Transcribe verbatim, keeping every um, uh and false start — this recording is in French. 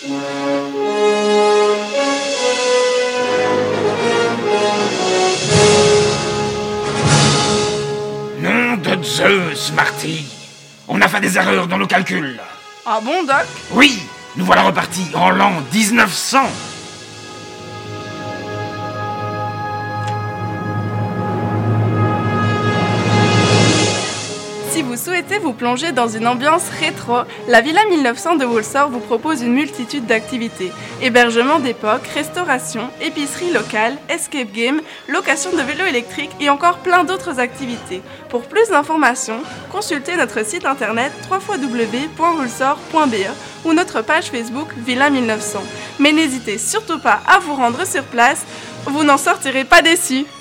Nom de Zeus, Marty! On a fait des erreurs dans nos calculs. Ah bon, Doc? Oui, nous voilà repartis en l'an dix-neuf cents. Si vous souhaitez vous plonger dans une ambiance rétro, la Villa mille neuf cents de Walsall vous propose une multitude d'activités. Hébergement d'époque, restauration, épicerie locale, escape game, location de vélos électriques et encore plein d'autres activités. Pour plus d'informations, consultez notre site internet w w w point walsall point b e ou notre page Facebook Villa mille neuf cents. Mais n'hésitez surtout pas à vous rendre sur place, vous n'en sortirez pas déçus.